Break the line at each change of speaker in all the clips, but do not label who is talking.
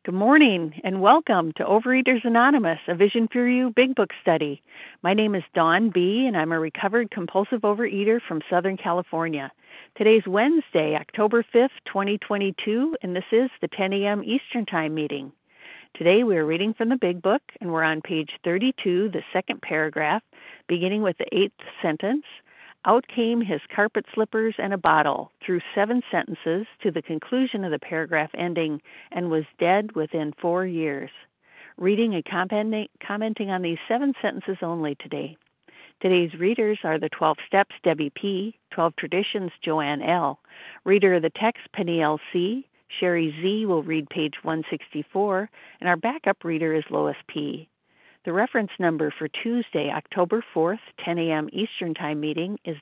Good morning and welcome to Overeaters Anonymous, a Vision for You Big Book study. My name is Dawn B. and I'm a recovered compulsive overeater from Southern California. Today's Wednesday, October 5th, 2022, and this is the 10 a.m. Eastern Time meeting. Today we are reading from the Big Book and we're on page 32, the second paragraph, beginning with the 8th sentence. Out came his carpet slippers and a bottle, through 7 sentences to the conclusion of the paragraph ending, and was dead within 4 years. Reading and commenting on these 7 sentences only today. Today's readers are the 12 Steps, Debbie P., 12 Traditions, Joanne L., reader of the text, Penny L. C., Sherry Z. will read page 164, and our backup reader is Lois P. The reference number for Tuesday, October 4th, 10 a.m. Eastern Time meeting is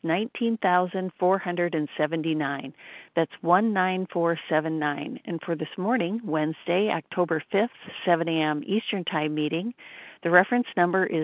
19,479. That's 19479. And for this morning, Wednesday, October 5th, 7 a.m. Eastern Time meeting, the reference number is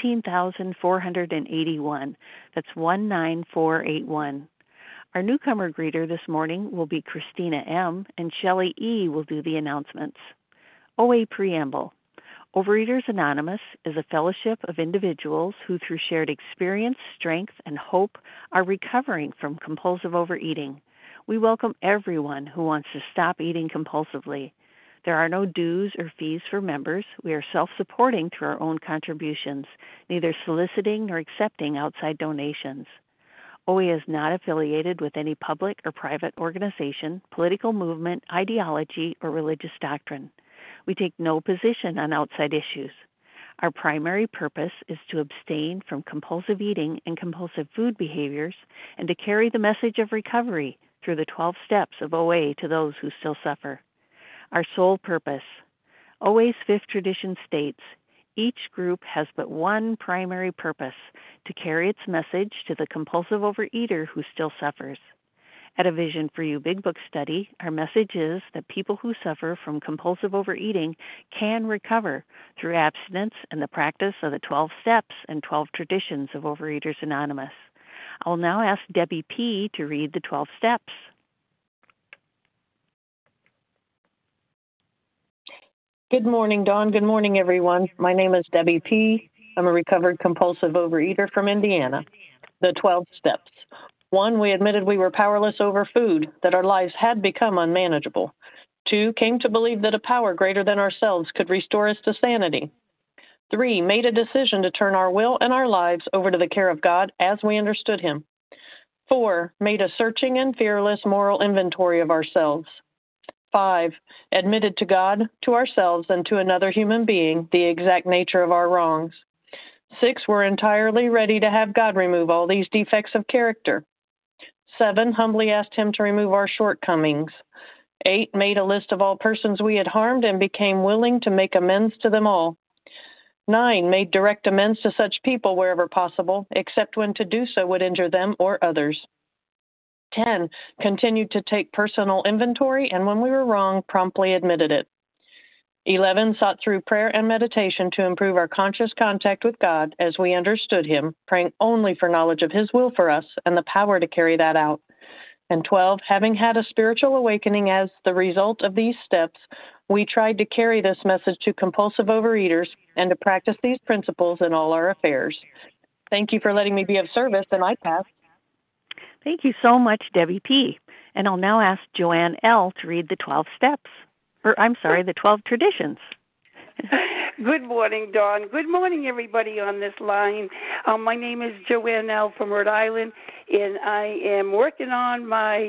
19,481. That's 19481. Our newcomer greeter this morning will be Christina M., and Shelley E. will do the announcements. OA Preamble. Overeaters Anonymous is a fellowship of individuals who, through shared experience, strength, and hope, are recovering from compulsive overeating. We welcome everyone who wants to stop eating compulsively. There are no dues or fees for members. We are self-supporting through our own contributions, neither soliciting nor accepting outside donations. OA is not affiliated with any public or private organization, political movement, ideology, or religious doctrine. We take no position on outside issues. Our primary purpose is to abstain from compulsive eating and compulsive food behaviors and to carry the message of recovery through the 12 steps of OA to those who still suffer. Our sole purpose. OA's fifth tradition states, each group has but one primary purpose, to carry its message to the compulsive overeater who still suffers. At a Vision for You Big Book study, our message is that people who suffer from compulsive overeating can recover through abstinence and the practice of the 12 steps and 12 traditions of Overeaters Anonymous. I will now ask Debbie P. to read the 12 steps.
Good morning, Dawn. Good morning, everyone. My name is Debbie P. I'm a recovered compulsive overeater from Indiana. The 12 steps. 1, we admitted we were powerless over food, that our lives had become unmanageable. 2, came to believe that a power greater than ourselves could restore us to sanity. 3, made a decision to turn our will and our lives over to the care of God as we understood Him. 4, made a searching and fearless moral inventory of ourselves. 5, admitted to God, to ourselves, and to another human being the exact nature of our wrongs. 6, were entirely ready to have God remove all these defects of character. 7, humbly asked Him to remove our shortcomings. 8, made a list of all persons we had harmed and became willing to make amends to them all. 9, made direct amends to such people wherever possible, except when to do so would injure them or others. 10, continued to take personal inventory, and when we were wrong, promptly admitted it. 11, sought through prayer and meditation to improve our conscious contact with God as we understood Him, praying only for knowledge of His will for us and the power to carry that out. And 12, having had a spiritual awakening as the result of these steps, we tried to carry this message to compulsive overeaters and to practice these principles in all our affairs. Thank you for letting me be of service, and I pass.
Thank you so much, Debbie P. And I'll now ask Joanne L. to read the 12 steps. The 12 traditions.
Good morning, Dawn. Good morning, everybody on this line. My name is Joanne L. from Rhode Island, and I am working on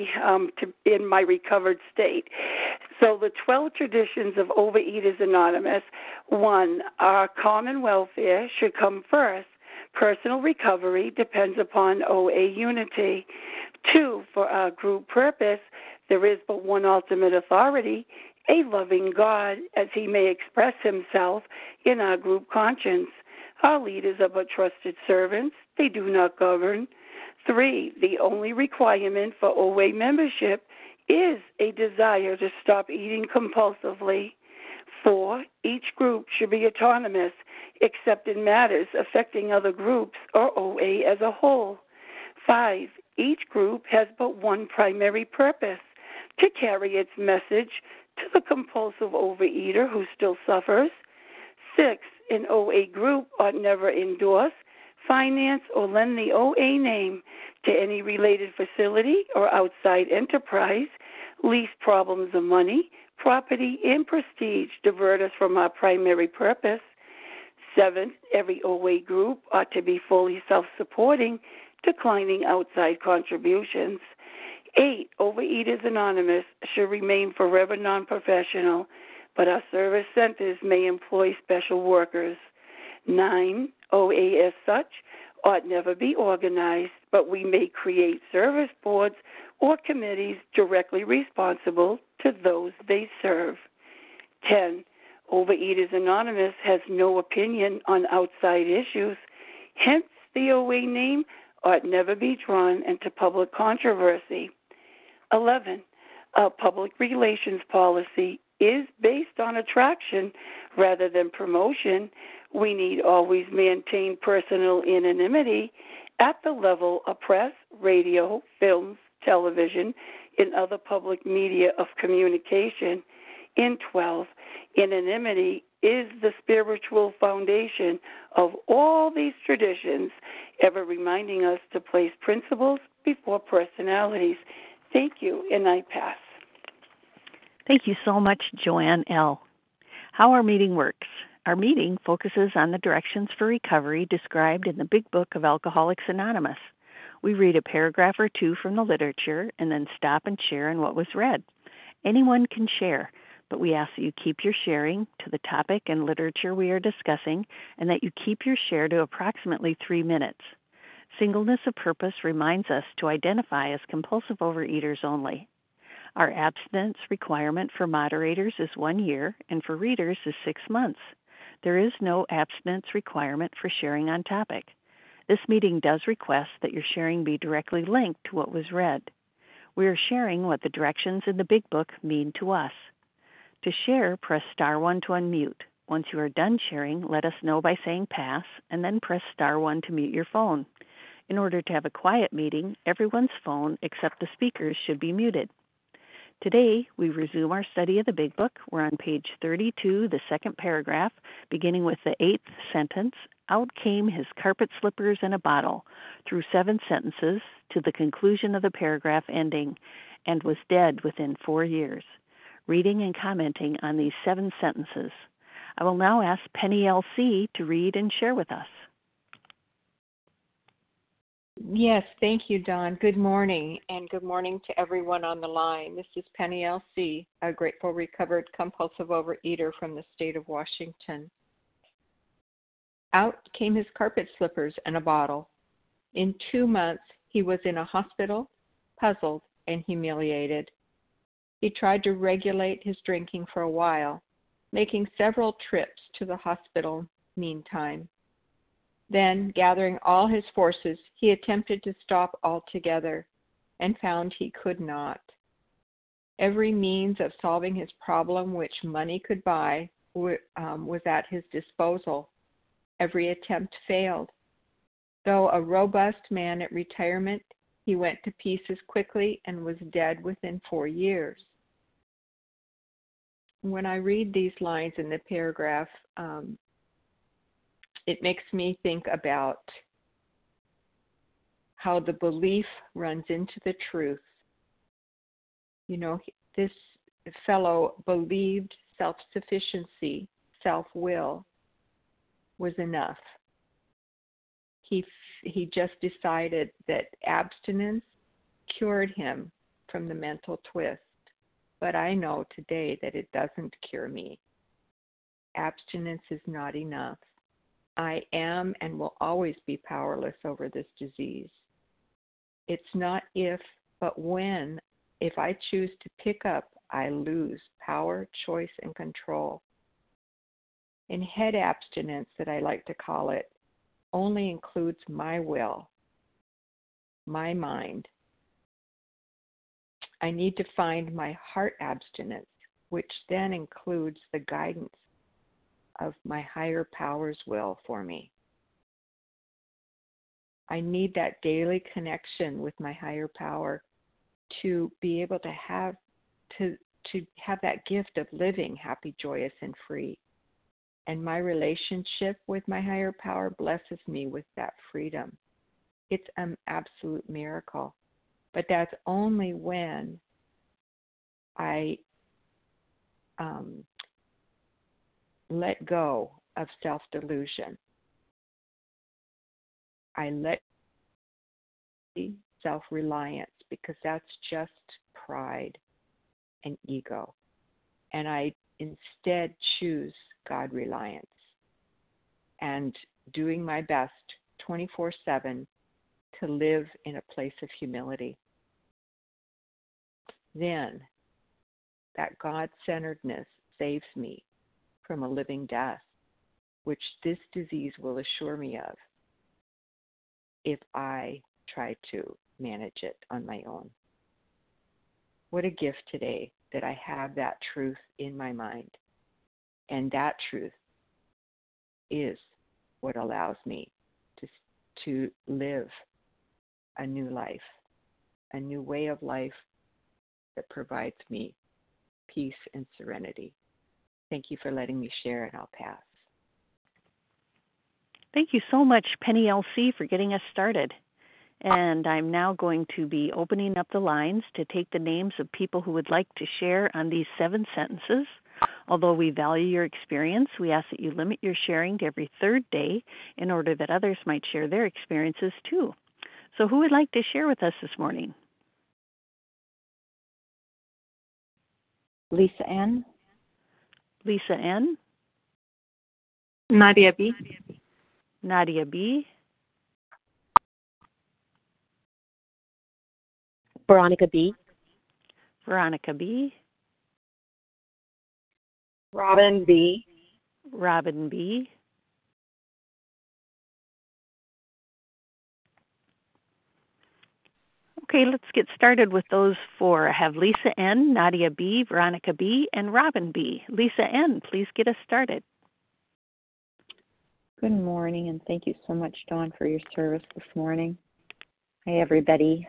in my recovered state. So the 12 traditions of Overeaters Anonymous. 1, our common welfare should come first. Personal recovery depends upon OA unity. 2, for our group purpose, there is but one ultimate authority, a loving God, as He may express Himself in our group conscience. Our leaders are but trusted servants. They do not govern. 3, the only requirement for OA membership is a desire to stop eating compulsively. 4, each group should be autonomous, except in matters affecting other groups or OA as a whole. 5, each group has but one primary purpose, to carry its message to the compulsive overeater who still suffers. 6, an OA group ought never endorse, finance, or lend the OA name to any related facility or outside enterprise, lest problems of money, property, and prestige divert us from our primary purpose. 7, every OA group ought to be fully self-supporting, declining outside contributions. 8, Overeaters Anonymous should remain forever non-professional, but our service centers may employ special workers. 9, OA as such ought never be organized, but we may create service boards or committees directly responsible to those they serve. 10, Overeaters Anonymous has no opinion on outside issues, hence the OA name ought never be drawn into public controversy. 11, a public relations policy is based on attraction rather than promotion. We need always maintain personal anonymity at the level of press, radio, films, television, and other public media of communication. In 12, anonymity is the spiritual foundation of all these traditions, ever reminding us to place principles before personalities. Thank you, and I pass.
Thank you so much, Joanne L. How our meeting works. Our meeting focuses on the directions for recovery described in the Big Book of Alcoholics Anonymous. We read a paragraph or two from the literature and then stop and share on what was read. Anyone can share, but we ask that you keep your sharing to the topic and literature we are discussing and that you keep your share to approximately 3 minutes. Singleness of purpose reminds us to identify as compulsive overeaters only. Our abstinence requirement for moderators is 1 year and for readers is 6 months. There is no abstinence requirement for sharing on topic. This meeting does request that your sharing be directly linked to what was read. We are sharing what the directions in the Big Book mean to us. To share, press star 1 to unmute. Once you are done sharing, let us know by saying pass, and then press star 1 to mute your phone. In order to have a quiet meeting, everyone's phone except the speaker's should be muted. Today, we resume our study of the Big Book. We're on page 32, the second paragraph, beginning with the 8th sentence. Out came his carpet slippers and a bottle, through 7 sentences to the conclusion of the paragraph ending, and was dead within 4 years. Reading and commenting on these 7 sentences. I will now ask Penny L.C. to read and share with us.
Yes, thank you, Dawn. Good morning, and good morning to everyone on the line. This is Penny L.C., a grateful recovered compulsive overeater from the state of Washington. Out came his carpet slippers and a bottle. In 2 months, he was in a hospital, puzzled and humiliated. He tried to regulate his drinking for a while, making several trips to the hospital meantime. Then, gathering all his forces, he attempted to stop altogether and found he could not. Every means of solving his problem which money could buy was at his disposal. Every attempt failed. Though a robust man at retirement, he went to pieces quickly and was dead within 4 years. When I read these lines in the paragraph, it makes me think about how the belief runs into the truth. You know, this fellow believed self-sufficiency, self-will was enough. He just decided that abstinence cured him from the mental twist. But I know today that it doesn't cure me. Abstinence is not enough. I am and will always be powerless over this disease. It's not if, but when. If I choose to pick up, I lose power, choice, and control. And head abstinence, that I like to call it, only includes my will, my mind. I need to find my heart abstinence, which then includes the guidance of my higher power's will for me. I need that daily connection with my higher power to be able to to have that gift of living happy, joyous, and free. And my relationship with my higher power blesses me with that freedom. It's an absolute miracle. But that's only when I let go of self-delusion. I let self-reliance, because that's just pride and ego. And I instead choose God reliance and doing my best 24/7 to live in a place of humility. Then that God-centeredness saves me from a living death, which this disease will assure me of if I try to manage it on my own. What a gift today that I have that truth in my mind. And that truth is what allows me to live a new life, a new way of life that provides me peace and serenity. Thank you for letting me share, and I'll pass.
Thank you so much, Penny LC, for getting us started. And I'm now going to be opening up the lines to take the names of people who would like to share on these 7 sentences. Although we value your experience, we ask that you limit your sharing to every 3rd day in order that others might share their experiences too. So who would like to share with us this morning?
Lisa N.
Lisa N.
Nadia B.
Nadia B.
Veronica B.
Veronica B.
Robin B.
Robin B. Okay, let's get started with those 4. I have Lisa N., Nadia B., Veronica B., and Robin B. Lisa N., please get us started.
Good morning, and thank you so much, Dawn, for your service this morning. Hi, everybody.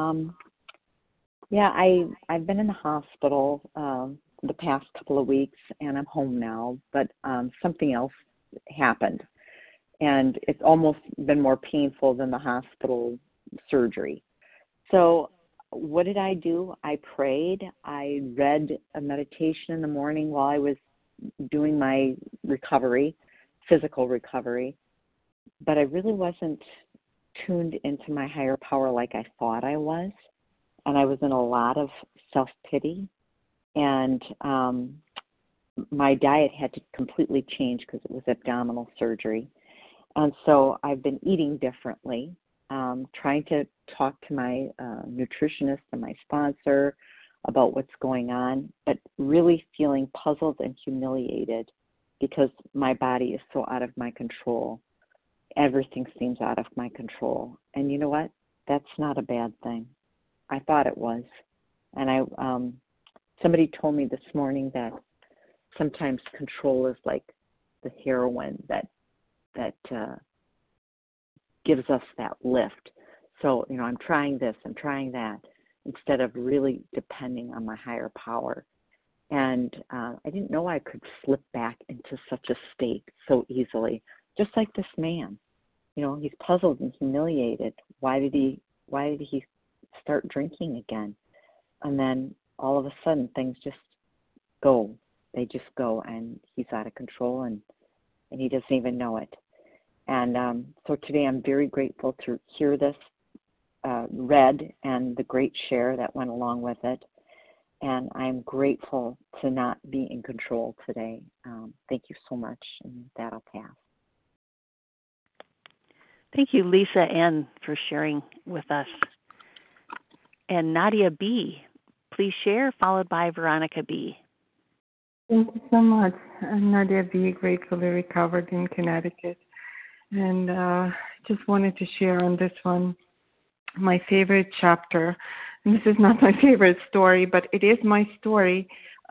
I've been in the hospital the past couple of weeks, and I'm home now, but something else happened, and it's almost been more painful than the hospital surgery. So what did I do? I prayed. I read a meditation in the morning while I was doing my recovery, physical recovery, but I really wasn't tuned into my higher power like I thought I was, and I was in a lot of self-pity, and my diet had to completely change because it was abdominal surgery, and so I've been eating differently. Trying to talk to my nutritionist and my sponsor about what's going on, but really feeling puzzled and humiliated because my body is so out of my control. Everything seems out of my control. And you know what? That's not a bad thing. I thought it was. And somebody told me this morning that sometimes control is like the heroin that gives us that lift. So, I'm trying this, I'm trying that, instead of really depending on my higher power. And I didn't know I could slip back into such a state so easily, just like this man. He's puzzled and humiliated. Why did he start drinking again? And then all of a sudden things just go. They just go, and he's out of control, and he doesn't even know it. And so today I'm very grateful to hear this read and the great share that went along with it. And I'm grateful to not be in control today. Thank you so much, and that'll pass.
Thank you, Lisa N., for sharing with us. And Nadia B., please share, followed by Veronica B.
Thank you so much. I'm Nadia B., gratefully recovered in Connecticut. And just wanted to share on this one my favorite chapter. And this is not my favorite story, but it is my story,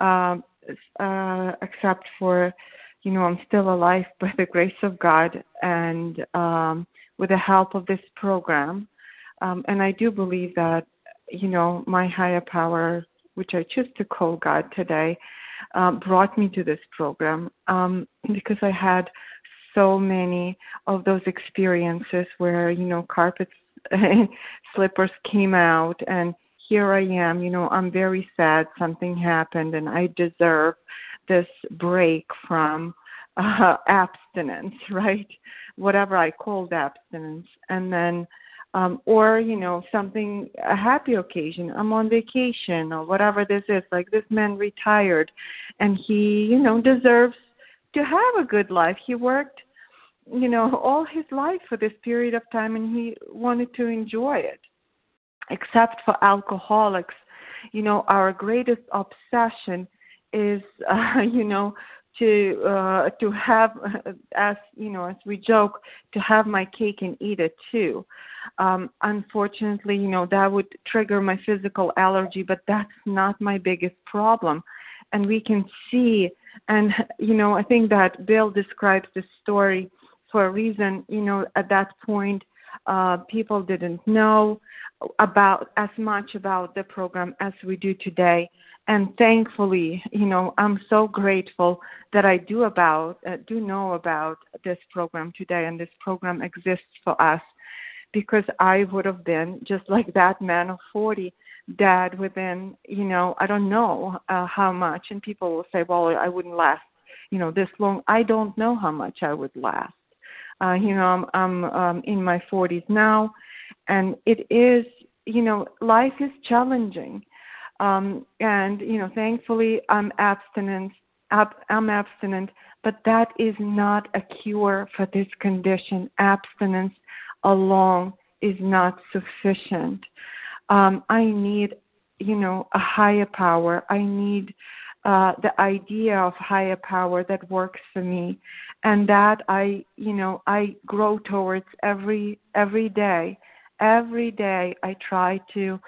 except for, I'm still alive by the grace of God and with the help of this program. And I do believe that, my higher power which I choose to call God today, brought me to this program because I had so many of those experiences where, carpets, slippers came out, and here I am, I'm very sad something happened and I deserve this break from abstinence, right? Whatever I called abstinence. And then, or, something, a happy occasion, I'm on vacation or whatever this is, like this man retired and he, deserves to have a good life. He worked, all his life for this period of time and he wanted to enjoy it. Except for alcoholics, our greatest obsession is, to have, as we joke, to have my cake and eat it too. Unfortunately, that would trigger my physical allergy, but that's not my biggest problem. And we can see, and I think that Bill describes the story for a reason. At that point, people didn't know about as much about the program as we do today. And thankfully, I'm so grateful that I do know about this program today, and this program exists for us, because I would have been just like that man of 40, dead within, I don't know how much. And people will say, well, I wouldn't last, this long. I don't know how much I would last. I'm in my 40s now, and it is, life is challenging. And, thankfully I'm abstinent, but that is not a cure for this condition. Abstinence alone is not sufficient. I need, a higher power. I need the idea of higher power that works for me, and that I grow towards every day. Every day I try to,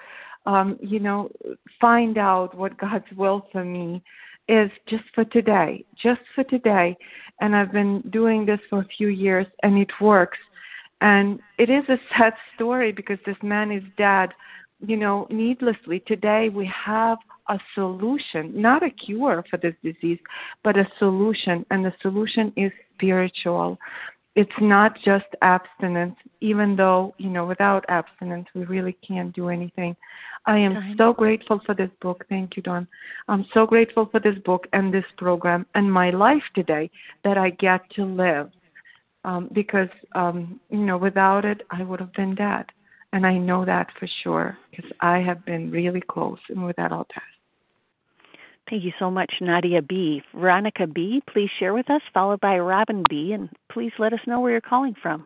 find out what God's will for me is just for today. And I've been doing this for a few years, and it works. And it is a sad story because this man is dead, needlessly. Today we have a solution, not a cure for this disease, but a solution. And the solution is spiritual. It's not just abstinence, even though, without abstinence, we really can't do anything. I am so grateful for this book. Thank you, Dawn. I'm so grateful for this book and this program and my life today that I get to live. Because, without it, I would have been dead. And I know that for sure because I have been really close. And with that, I'll pass.
Thank you so much, Nadia B. Veronica B., please share with us, followed by Robin B., and please let us know where you're calling from.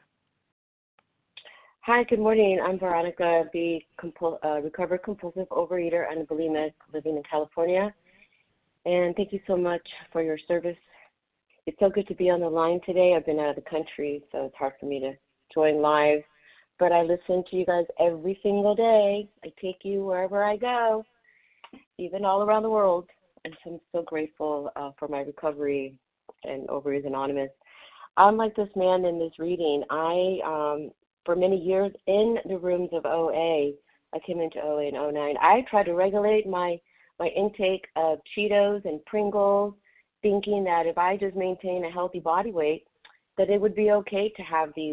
Hi, good morning. I'm Veronica B., recovered compulsive overeater and bulimic living in California. And thank you so much for your service. It's so good to be on the line today. I've been out of the country, so it's hard for me to join live. But I listen to you guys every single day. I take you wherever I go, even all around the world. And so I'm so grateful for my recovery and Overeaters Anonymous. Unlike this man in this reading, I, for many years in the rooms of OA, I came into OA in 2009. I tried to regulate my intake of Cheetos and Pringles, thinking that if I just maintain a healthy body weight, that it would be okay to have these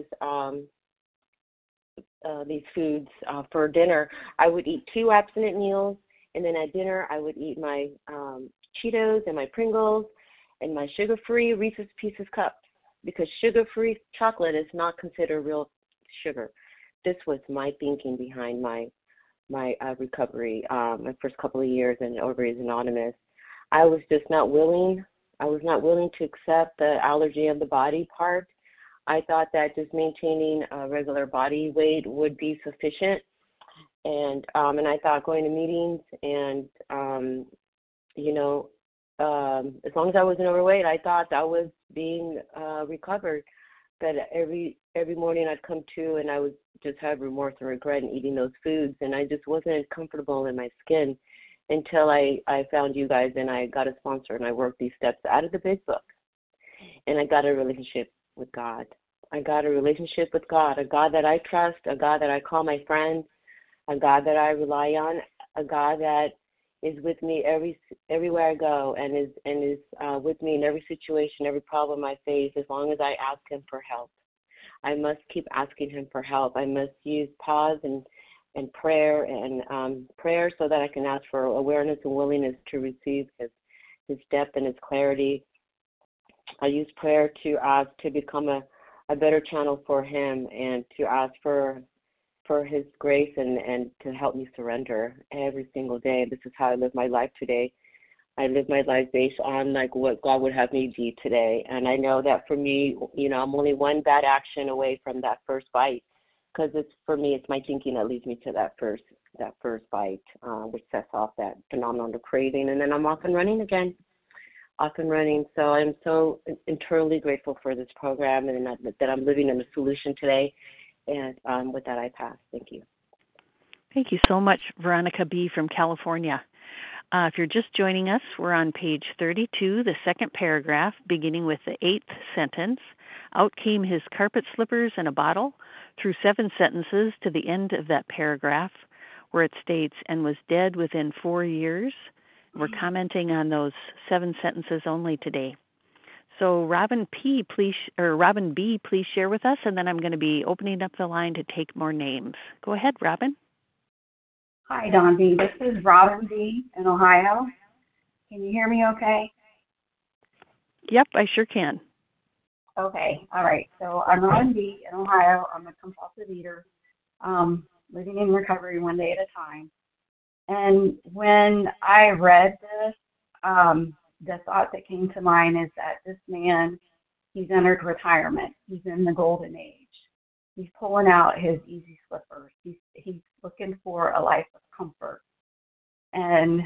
foods for dinner. I would eat 2 abstinent meals, and then at dinner I would eat my Cheetos and my Pringles and my sugar-free Reese's Pieces cups, because sugar-free chocolate is not considered real sugar. This was my thinking behind my recovery, my first couple of years in Overeaters Anonymous. I was just not willing. I was not willing to accept the allergy of the body part. I thought that just maintaining a regular body weight would be sufficient. And I thought going to meetings and, as long as I wasn't overweight, I thought I was being recovered. But every morning I'd come to and I would just have remorse and regret in eating those foods. And I just wasn't comfortable in my skin until I found you guys and I got a sponsor and I worked these steps out of the big book. And I got a relationship with God. I got a relationship with God, a God that I trust, a God that I call my friend, a God that I rely on, a God that, is with me everywhere I go, and is with me in every situation, every problem I face, as long as I ask him for help. I must keep asking him for help. I must use pause and prayer prayer so that I can ask for awareness and willingness to receive his depth and his clarity. I use prayer to ask to become a better channel for him, and to ask for his grace and to help me surrender every single day. This is how I live my life today. I live my life based on like what God would have me be today. And I know that for me, I'm only one bad action away from that first bite, because for me, it's my thinking that leads me to that first bite, which sets off that phenomenon of craving. And then I'm off and running again. So I'm so internally grateful for this program, and that I'm living in a solution today. And with that, I pass. Thank you.
Thank you so much, Veronica B. from California. If you're just joining us, we're on page 32, the second paragraph, beginning with the 8th sentence. Out came his carpet slippers and a bottle, through 7 sentences to the end of that paragraph, where it states, and was dead within 4 years. We're commenting on those 7 sentences only today. So Robin B, please share with us, and then I'm going to be opening up the line to take more names. Go ahead, Robin.
Hi, Dawn B. This is Robin B. in Ohio. Can you hear me okay?
Yep, I sure can.
Okay, all right. So I'm Robin B. in Ohio. I'm a compulsive eater, living in recovery one day at a time. And when I read this, the thought that came to mind is that this man, he's entered retirement. He's in the golden age. He's pulling out his easy slippers. He's looking for a life of comfort. And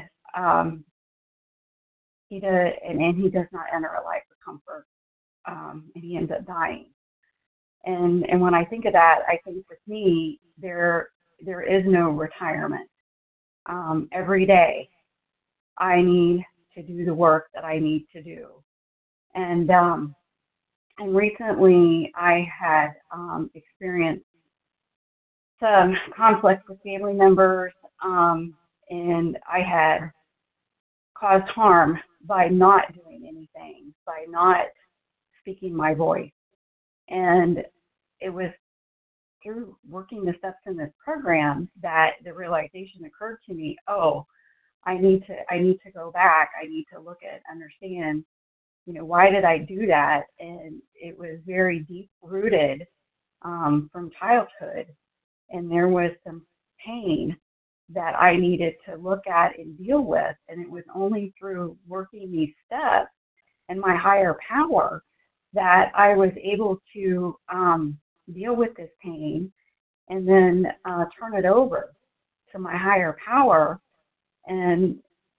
he does not enter a life of comfort. And he ends up dying. And when I think of that, I think with me, there is no retirement. Every day, I need to do the work that I need to do. And recently, I had experienced some conflict with family members, and I had caused harm by not doing anything, by not speaking my voice. And it was through working the steps in this program that the realization occurred to me, I need to go back. I need to look at, understand, why did I do that? And it was very deep rooted from childhood. And there was some pain that I needed to look at and deal with. And it was only through working these steps and my higher power that I was able to deal with this pain and then turn it over to my higher power and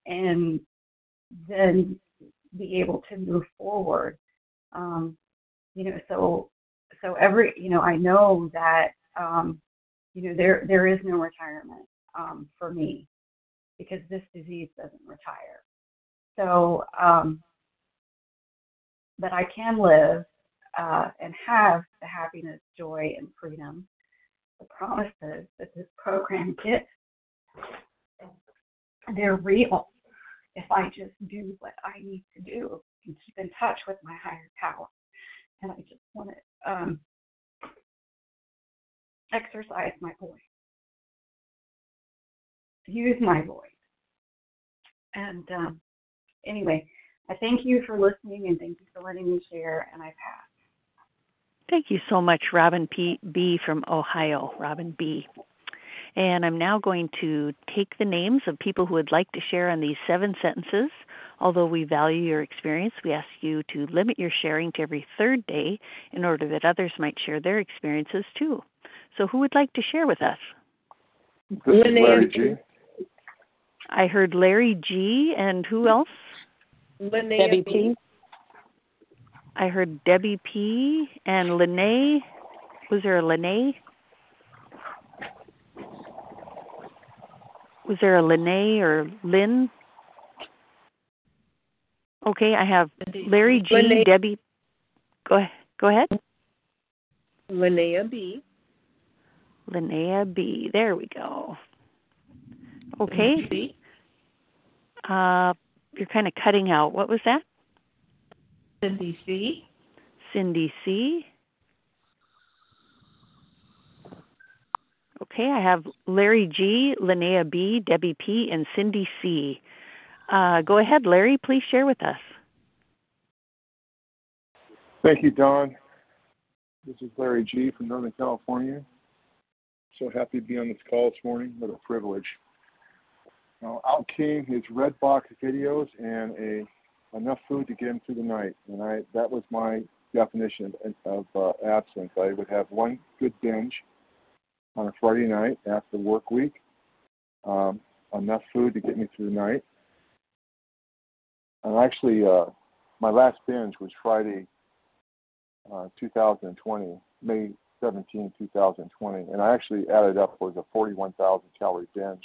then be able to move forward. So every, I know that, there is no retirement for me because this disease doesn't retire. So, but I can live and have the happiness, joy, and freedom, the promises that this program gives. They're real if I just do what I need to do and keep in touch with my higher power. And I just want to exercise my voice, use my voice. And anyway, I thank you for listening and thank you for letting me share, and I pass.
Thank you so much, Robin B. from Ohio, Robin B. And I'm now going to take the names of people who would like to share on these 7 sentences. Although we value your experience, we ask you to limit your sharing to every 3rd day in order that others might share their experiences too. So who would like to share with us?
Larry G.
I heard Larry G. And who else?
Debbie P.
I heard Debbie P. And Lene. Was there a Lene? Was there a Lene or Lynn? Okay, I have Larry G.
Linnea.
Debbie. Go ahead.
Linnea B.
Linnea B. There we go. Okay. You're kind of cutting out. What was that?
Cindy C.
Cindy C. Okay, I have Larry G., Linnea B., Debbie P., and Cindy C. Go ahead, Larry. Please share with us.
Thank you, Dawn. This is Larry G. from Northern California. So happy to be on this call this morning. What a privilege. Now, out came his red box videos and enough food to get him through the night. And that was my definition of abstinence. I would have one good binge on a Friday night after the work week, enough food to get me through the night. And actually, my last binge was Friday, 2020, May 17, 2020, and I actually added up was a 41,000 calorie binge.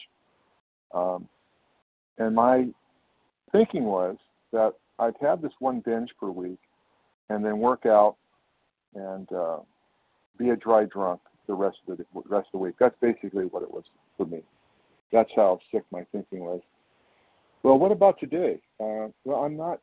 And my thinking was that I'd have this one binge per week and then work out and be a dry drunk the rest of the week. That's basically what it was for me. That's how sick my thinking was. Well, what about today? Well, I'm not.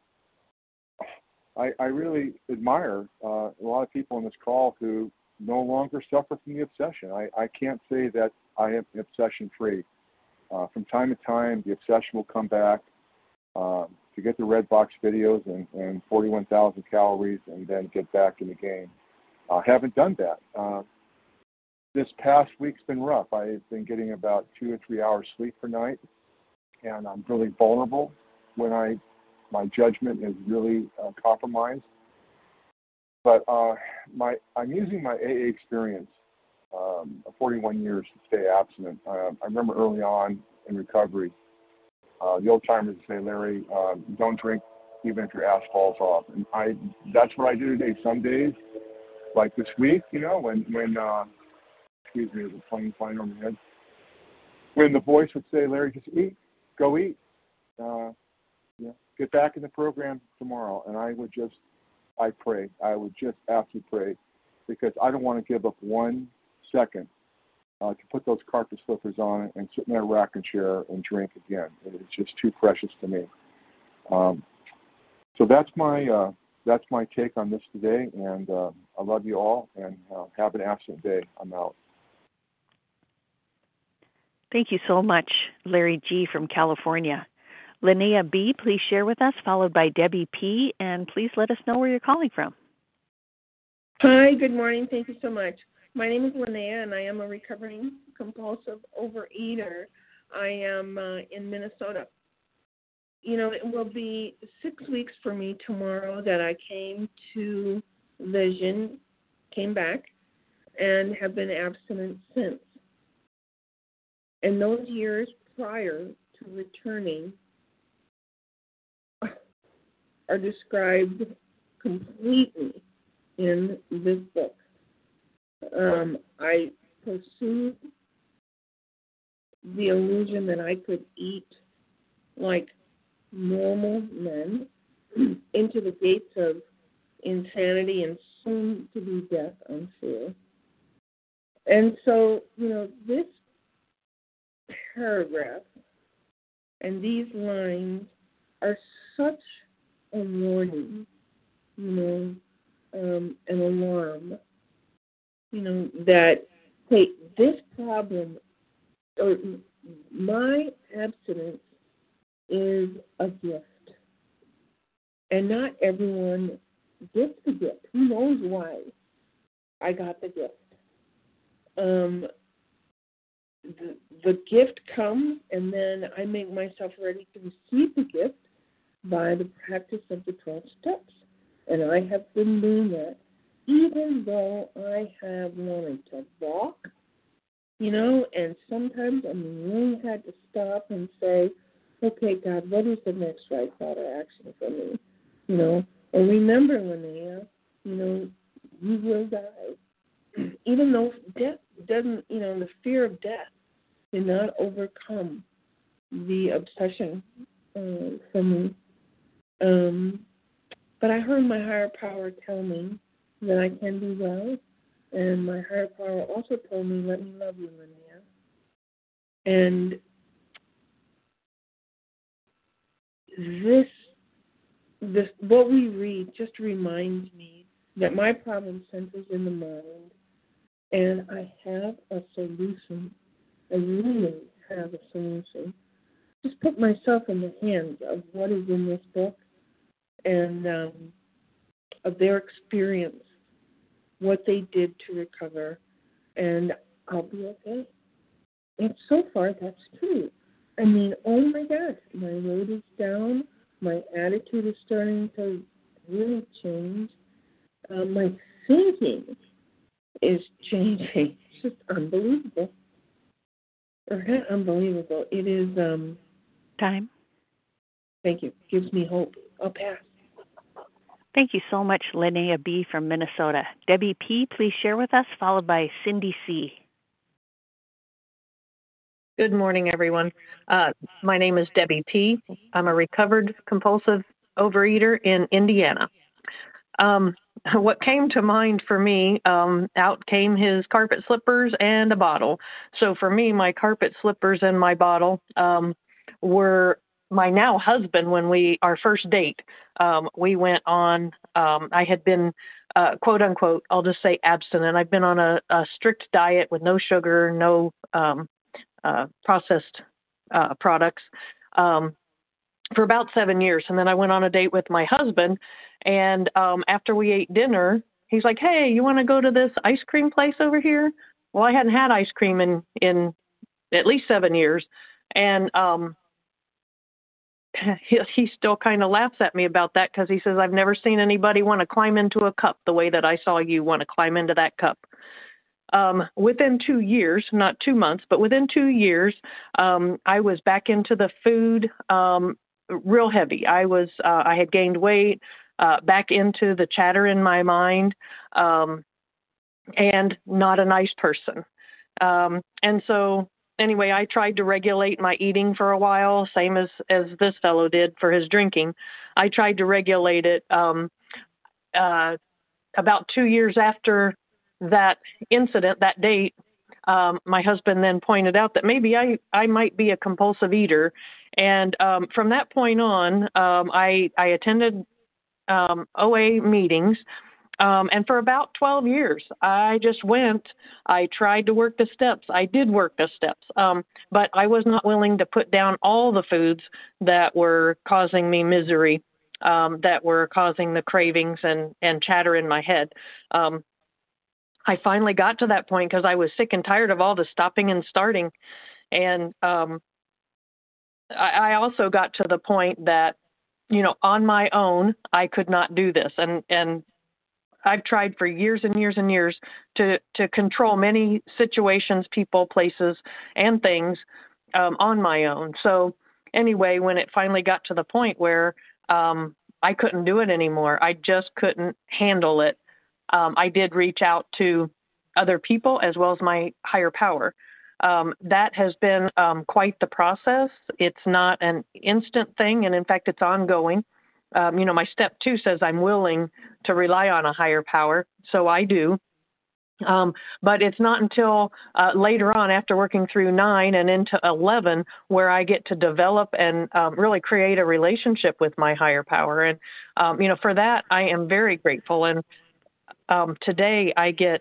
I really admire a lot of people on this call who no longer suffer from the obsession. I can't say that I am obsession free. From time to time, the obsession will come back to get the red box videos and 41,000 calories and then get back in the game. I haven't done that. This past week's been rough. I've been getting about 2 or 3 hours sleep per night, and I'm really vulnerable when my judgment is really compromised. But I'm using my AA experience, 41 years to stay abstinent. I remember early on in recovery, the old timers would say, Larry, don't drink even if your ass falls off. And that's what I do today. Some days, like this week, when excuse me, there's a plane flying over my head. When the voice would say, Larry, just eat, go eat. Get back in the program tomorrow. And I would just absolutely pray, because I don't want to give up 1 second to put those carpet slippers on and sit in that rocking chair and drink again. It's just too precious to me. So that's my take on this today, and I love you all, and have an absent day. I'm out.
Thank you so much, Larry G. from California. Linnea B., please share with us, followed by Debbie P., and please let us know where you're calling from.
Hi, good morning. Thank you so much. My name is Linnea, and I am a recovering compulsive overeater. I am in Minnesota. It will be 6 weeks for me tomorrow that I came to Vision, came back, and have been abstinent since. And those years prior to returning are described completely in this book. I pursued the illusion that I could eat like normal men into the gates of insanity and soon to be death, I'm sure. And so, this paragraph and these lines are such a warning, an alarm, that, hey, this problem, or my abstinence is a gift. And not everyone gets the gift. Who knows why I got the gift? The gift comes, and then I make myself ready to receive the gift by the practice of the 12 steps. And I have been doing that, even though I have wanted to walk, and sometimes I really had to stop and say, okay, God, what is the next right thought or action for me? And remember, Linnea, you will die. Even though death doesn't, the fear of death did not overcome the obsession for me. But I heard my higher power tell me that I can do well, and my higher power also told me, let me love you, Linnea. And this what we read just reminds me that my problem centers in the mind, and I have a solution. I really have a solution. Just put myself in the hands of what is in this book and of their experience, what they did to recover, and I'll be okay. And so far, that's true. I mean, oh my gosh, my weight is down. My attitude is starting to really change. My thinking is changing. It's just unbelievable. Or not unbelievable. It is...
Time.
Thank you. Gives me hope. I'll pass.
Thank you so much, Linnea B. from Minnesota. Debbie P., please share with us, followed by Cindy C.
Good morning, everyone. My name is Debbie P. I'm a recovered compulsive overeater in Indiana. What came to mind for me, out came his carpet slippers and a bottle. So for me, my carpet slippers and my bottle were my now husband. When our first date, we went on, I had been, quote unquote, I'll just say abstinent. I've been on a strict diet with no sugar, no processed products for about 7 years. And then I went on a date with my husband. And after we ate dinner, he's like, hey, you want to go to this ice cream place over here? Well, I hadn't had ice cream in at least 7 years. And he still kind of laughs at me about that because he says, I've never seen anybody want to climb into a cup the way that I saw you want to climb into that cup. Within 2 years, not 2 months, but within 2 years, I was back into the food real heavy. I had gained weight, back into the chatter in my mind, and not a nice person. And so anyway, I tried to regulate my eating for a while, same as this fellow did for his drinking. I tried to regulate it about 2 years after that incident, that date. My husband then pointed out that maybe I might be a compulsive eater. And from that point on, I attended OA meetings. And for about 12 years, I just went. I tried to work the steps. I did work the steps. But I was not willing to put down all the foods that were causing me misery, that were causing the cravings and chatter in my head. I finally got to that point because I was sick and tired of all the stopping and starting. And I also got to the point that, on my own, I could not do this. And I've tried for years and years and years to control many situations, people, places, and things on my own. So anyway, when it finally got to the point where I couldn't do it anymore, I just couldn't handle it. I did reach out to other people as well as my higher power. That has been quite the process. It's not an instant thing, and in fact, it's ongoing. My step 2 says I'm willing to rely on a higher power, so I do. But it's not until later on, after working through 9 and into 11, where I get to develop and really create a relationship with my higher power. And, for that, I am very grateful. And today I get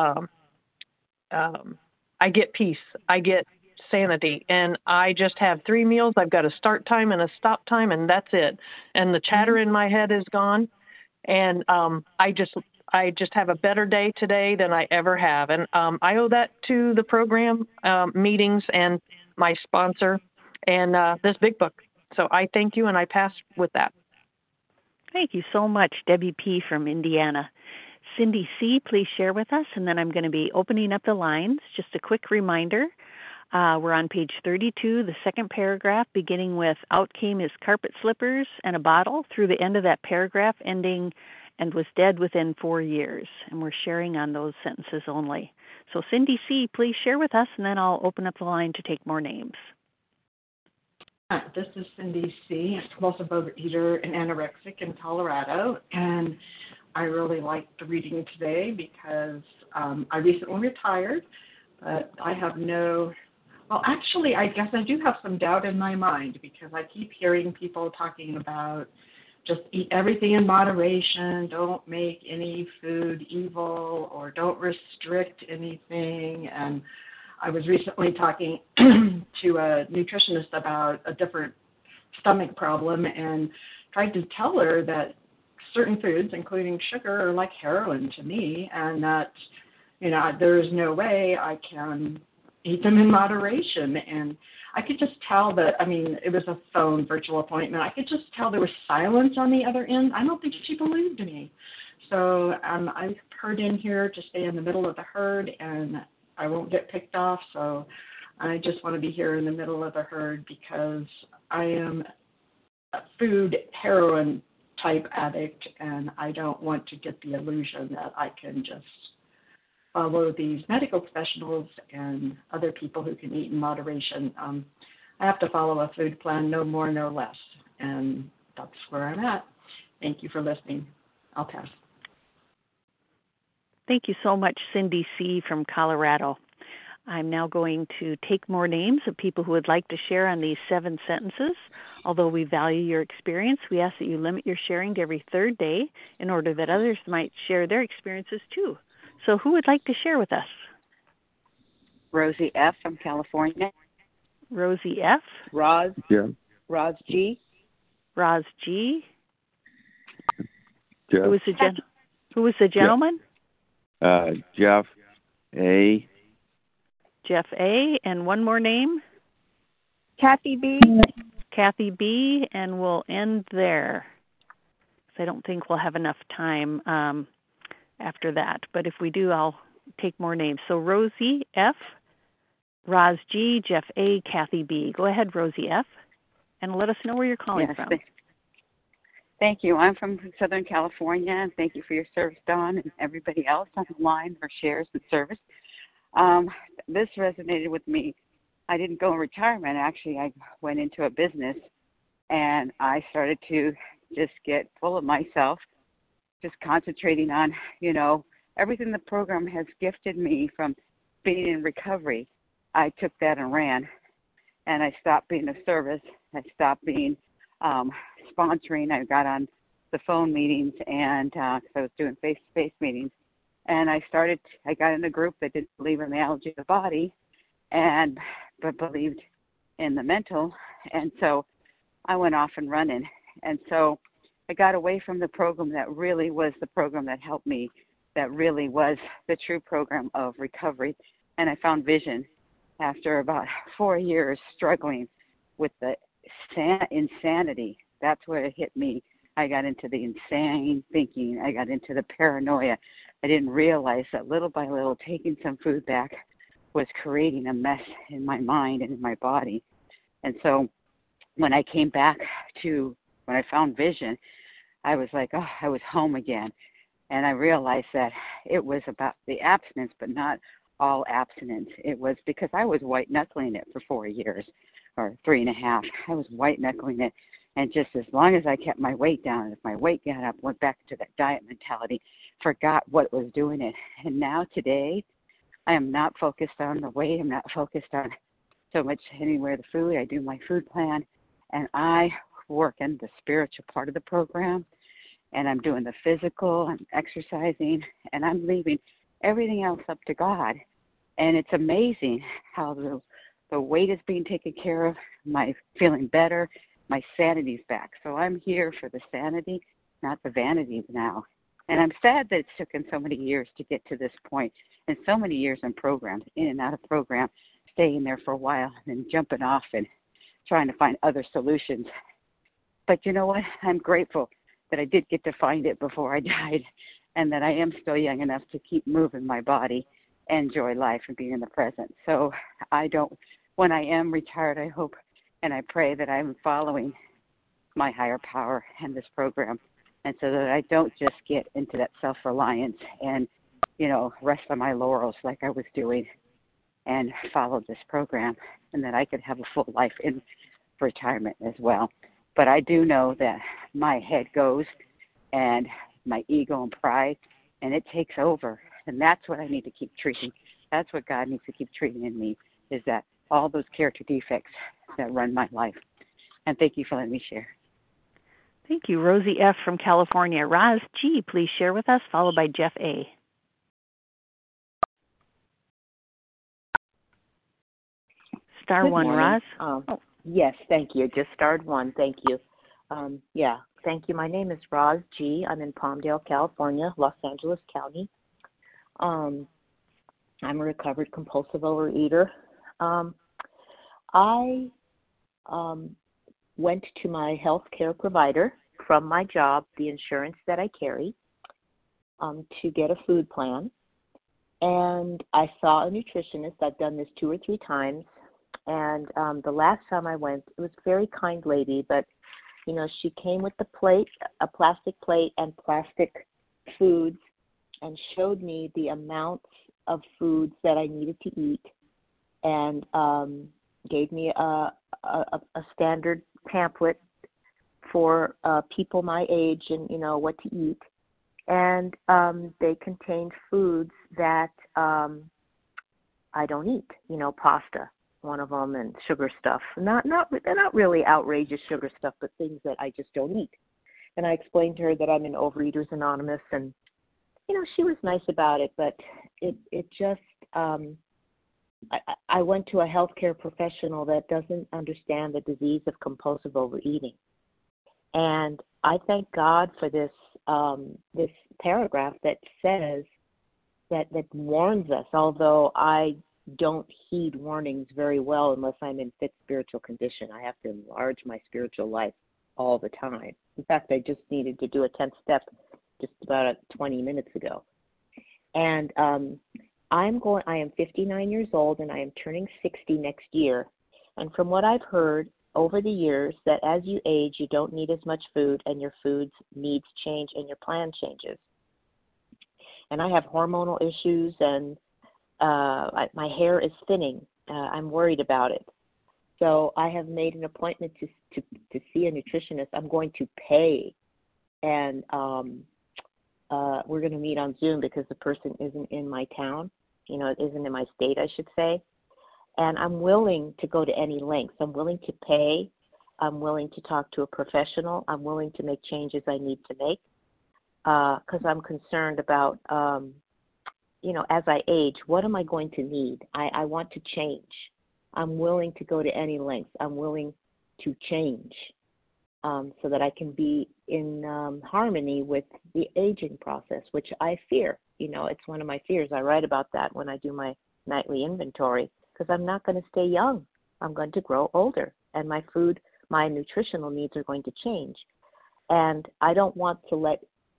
peace. I get sanity, and I just have 3 meals. I've got a start time and a stop time, and that's it. And the chatter in my head is gone. And I just have a better day today than I ever have. And I owe that to the program meetings and my sponsor and this big book. So I thank you, and I pass with that.
Thank you so much, Debbie P. from Indiana. Cindy C., please share with us, and then I'm going to be opening up the lines. Just a quick reminder, we're on page 32, the second paragraph, beginning with out came his carpet slippers and a bottle, through the end of that paragraph, ending and was dead within 4 years. And we're sharing on those sentences only. So Cindy C., please share with us, and then I'll open up the line to take more names.
This is Cindy C., a compulsive overeater and anorexic in Colorado, and I really liked the reading today because I recently retired, but I have no Well, actually, I guess I do have some doubt in my mind because I keep hearing people talking about just eat everything in moderation, don't make any food evil, or don't restrict anything. And I was recently talking to a nutritionist about a different stomach problem and tried to tell her that certain foods, including sugar, are like heroin to me, and that, there is no way I can eat them in moderation. And I could just tell that, it was a phone virtual appointment. I could just tell there was silence on the other end. I don't think she believed me. So I've heard in here to stay in the middle of the herd, and I won't get picked off. So I just want to be here in the middle of the herd because I am a food heroin type addict, and I don't want to get the illusion that I can just follow these medical professionals and other people who can eat in moderation. I have to follow a food plan, no more, no less, and that's where I'm at. Thank you for listening. I'll pass.
Thank you so much, Cindy C. from Colorado. I'm now going to take more names of people who would like to share on these 7 sentences. Although we value your experience, we ask that you limit your sharing to every third day in order that others might share their experiences too. So who would like to share with us?
Rosie F. from California.
Rosie F.
Roz.
Yeah.
Roz G.
Roz G.
Jeff.
Who was the gentleman?
Jeff A.
Jeff A. And one more name?
Kathy B.
Kathy B. And we'll end there. So I don't think we'll have enough time after that. But if we do, I'll take more names. So Rosie F., Roz G., Jeff A., Kathy B. Go ahead, Rosie F., and let us know where you're calling from.
Thank you. I'm from Southern California, and thank you for your service, Dawn, and everybody else on the line for shares and service. This resonated with me. I didn't go in retirement. Actually, I went into a business, and I started to just get full of myself, just concentrating on, everything the program has gifted me from being in recovery. I took that and ran, and I stopped being of service. I stopped being sponsoring. I got on the phone meetings, and because I was doing face-to-face meetings, and I got in a group that didn't believe in the allergy of the body, but believed in the mental, and so I went off and running. And so I got away from the program that really was the program that helped me, that really was the true program of recovery. And I found vision after about 4 years struggling with the insanity. That's where it hit me. I got into the insane thinking. I got into the paranoia. I didn't realize that little by little taking some food back was creating a mess in my mind and in my body. And so when I came back when I found vision, I was like, I was home again. And I realized that it was about the abstinence, but not all abstinence. It was because I was white-knuckling it for 4 years, or 3.5. I was white-knuckling it. And just as long as I kept my weight down, if my weight got up, went back to that diet mentality, forgot what was doing it. And now today, I am not focused on the weight. I'm not focused on so much anywhere the food. I do my food plan, and I work in the spiritual part of the program, and I'm doing the physical, I'm exercising, and I'm leaving everything else up to God. And it's amazing how the weight is being taken care of, my feeling better, my sanity's back. So I'm here for the sanity, not the vanity now. And I'm sad that it's taken so many years to get to this point, and so many years in programs, in and out of program, staying there for a while and then jumping off and trying to find other solutions. But you know what? I'm grateful that I did get to find it before I died, and that I am still young enough to keep moving my body, enjoy life, and be in the present. So when I am retired, I hope and I pray that I'm following my higher power and this program, and so that I don't just get into that self-reliance and, rest on my laurels like I was doing, and follow this program, and that I could have a full life in retirement as well. But I do know that my head goes, and my ego and pride, and it takes over. And that's what I need to keep treating. That's what God needs to keep treating in me, is that all those character defects that run my life. And thank you for letting me share.
Thank you. Rosie F. from California. Roz G., please share with us, followed by Jeff A. Star
Good
one,
morning.
Roz.
Yes, thank you. Just starred one. Thank you. Thank you. My name is Roz G. I'm in Palmdale, California, Los Angeles County. I'm a recovered compulsive overeater. I went to my health care provider from my job, the insurance that I carry, to get a food plan. And I saw a nutritionist. I've done this 2 or 3 times. And the last time I went, it was a very kind lady, but, she came with the plate, a plastic plate and plastic foods, and showed me the amounts of foods that I needed to eat, and gave me a standard pamphlet for people my age and, what to eat. And they contained foods that I don't eat, pasta, one of them, and sugar stuff. They're not really outrageous sugar stuff, but things that I just don't eat. And I explained to her that I'm in Overeaters Anonymous, and she was nice about it, but it just I went to a healthcare professional that doesn't understand the disease of compulsive overeating. And I thank God for this this paragraph that says that warns us, although I don't heed warnings very well unless I'm in fit spiritual condition. I have to enlarge my spiritual life all the time. In fact, I just needed to do a 10th step just about 20 minutes ago. And I am 59 years old, and I am turning 60 next year. And from what I've heard over the years, that as you age, you don't need as much food, and your food's needs change and your plan changes. And I have hormonal issues, and my hair is thinning. I'm worried about it. So I have made an appointment to see a nutritionist. I'm going to pay, and we're going to meet on Zoom because the person isn't in my town. It isn't in my state, I should say. And I'm willing to go to any lengths. I'm willing to pay. I'm willing to talk to a professional. I'm willing to make changes I need to make because I'm concerned about, as I age, what am I going to need? I want to change. I'm willing to go to any lengths. I'm willing to change so that I can be in harmony with the aging process, which I fear. It's one of my fears. I write about that when I do my nightly inventory because I'm not going to stay young. I'm going to grow older, and my food, my nutritional needs are going to change. And I don't want to let,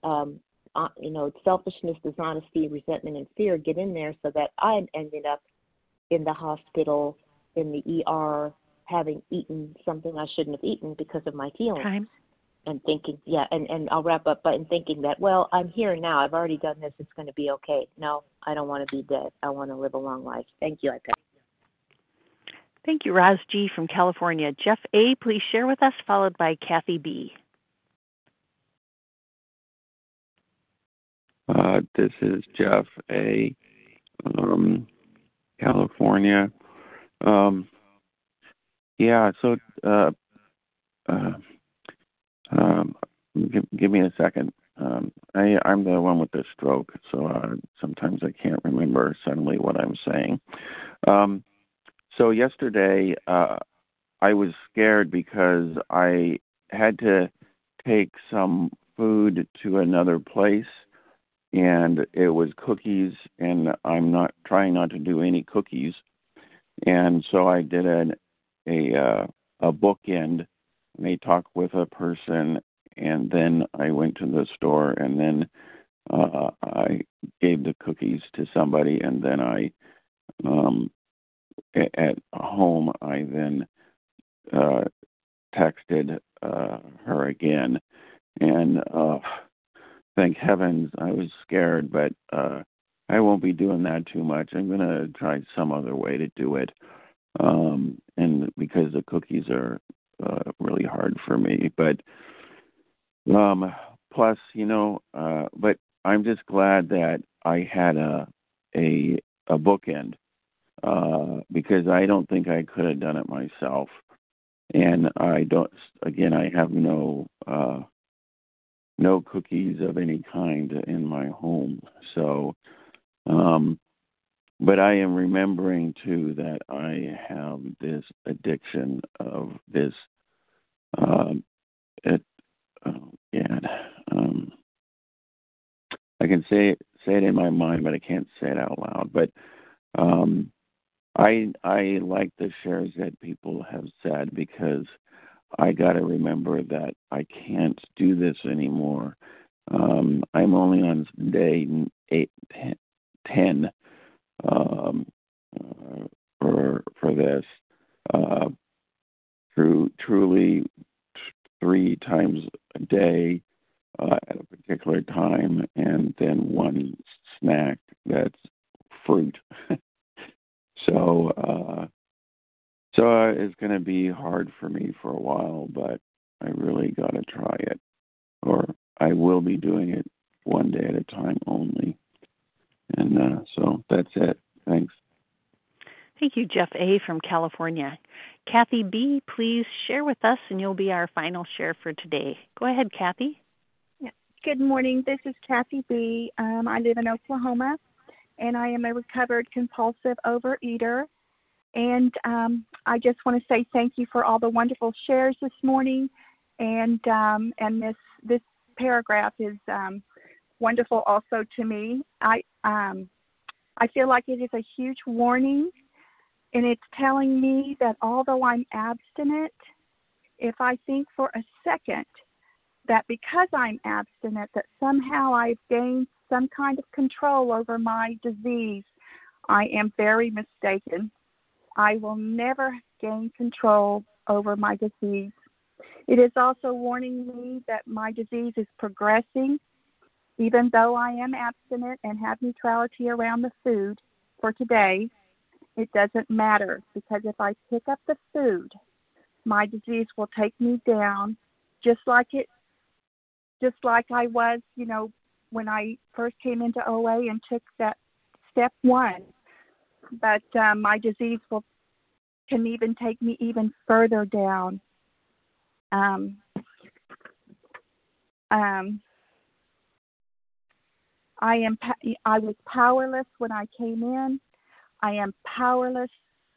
selfishness, dishonesty, resentment, and fear get in there so that I'm ended up in the hospital, in the ER, having eaten something I shouldn't have eaten because of my feelings.
Time.
And thinking, and I'll wrap up, but in thinking that, well, I'm here now. I've already done this. It's going to be okay. No, I don't want to be dead. I want to live a long life. Thank you, I pass.
Thank you, Roz G. from California. Jeff A., please share with us, followed by Kathy B.
This is Jeff A., California. Give me a second. I'm the one with the stroke, so sometimes I can't remember suddenly what I'm saying. So yesterday, I was scared because I had to take some food to another place, and it was cookies, and I'm not trying not to do any cookies. And so I did a bookend. I talked with a person, and then I went to the store, and then I gave the cookies to somebody, and then I, at home, I then texted her again, and thank heavens I was scared, but I won't be doing that too much. I'm going to try some other way to do it, and because the cookies are really hard for me, but plus, but I'm just glad that I had a bookend, because I don't think I could have done it myself. And I have no cookies of any kind in my home. So, but I am remembering too that I have this addiction of this. I can say it in my mind, but I can't say it out loud. But I like the shares that people have said, because I got to remember that I can't do this anymore. I'm only on day 10 for this. Truly 3 times a day at a particular time, and then one snack that's fruit. So it's going to be hard for me for a while, but I really got to try it, or I will be doing it one day at a time only. And so that's it. Thanks.
Thank you, Jeff A. from California. Kathy B., please share with us, and you'll be our final share for today. Go ahead, Kathy.
Yeah. Good morning. This is Kathy B. I live in Oklahoma, and I am a recovered compulsive overeater. And I just want to say thank you for all the wonderful shares this morning. And this paragraph is wonderful also to me. I feel like it is a huge warning, and it's telling me that although I'm abstinent, if I think for a second that because I'm abstinent that somehow I've gained some kind of control over my disease, I am very mistaken. I will never gain control over my disease. It is also warning me that my disease is progressing. Even though I am abstinent and have neutrality around the food for today, it doesn't matter, because if I pick up the food, my disease will take me down, just like I was, when I first came into OA and took that step 1. But my disease can even take me even further down. I was powerless when I came in. I am powerless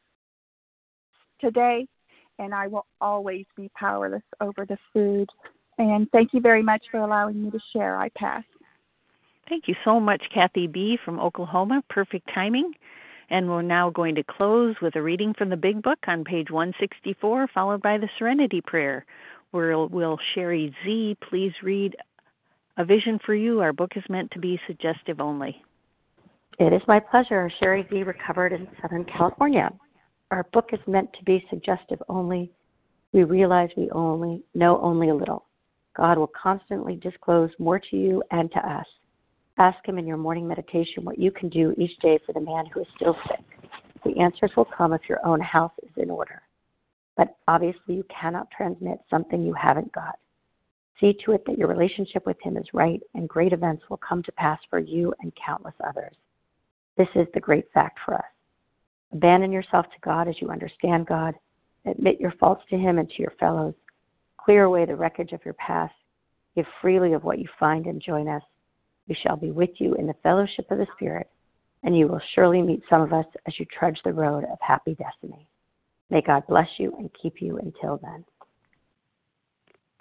today, and I will always be powerless over the food. And thank you very much for allowing me to share. I pass.
Thank you so much, Kathy B. from Oklahoma. Perfect timing. And we're now going to close with a reading from the Big Book on page 164, followed by the Serenity Prayer. Will Sherry Z. please read A Vision for You? Our book is meant to be suggestive only.
It is my pleasure. Sherry Z., recovered in Southern California. Our book is meant to be suggestive only. We realize we know only a little. God will constantly disclose more to you and to us. Ask Him in your morning meditation what you can do each day for the man who is still sick. The answers will come if your own house is in order. But obviously you cannot transmit something you haven't got. See to it that your relationship with Him is right, and great events will come to pass for you and countless others. This is the great fact for us. Abandon yourself to God as you understand God. Admit your faults to Him and to your fellows. Clear away the wreckage of your past. Give freely of what you find and join us. We shall be with you in the fellowship of the Spirit, and you will surely meet some of us as you trudge the road of happy destiny. May God bless you and keep you until then.